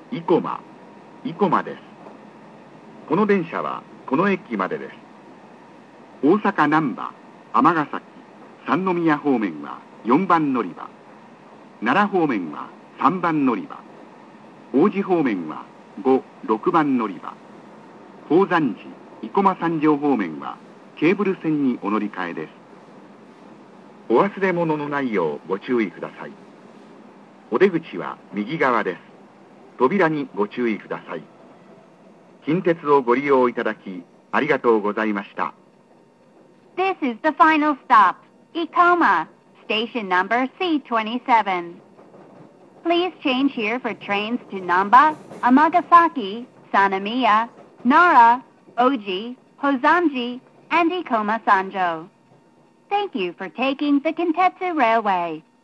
生駒です。この電車はこの駅までです。大阪難波、尼崎、三宮方面は4番乗り場。奈良方面は3番乗り場。王子方面は5、6番乗り場。宝山寺、生駒三条方面はケーブル線にお乗り換えです。お忘れ物のないようご注意ください。お出口は右側です。扉にご注意ください。近鉄をご利用いただきありがとうございました。 This is the final stop, Ikoma, station number C27. Please change here for trains to Namba, Amagasaki, Sanamiya, Nara, Oji, Hozanji, and Ikoma Sanjo. Thank you for taking the Kintetsu Railway.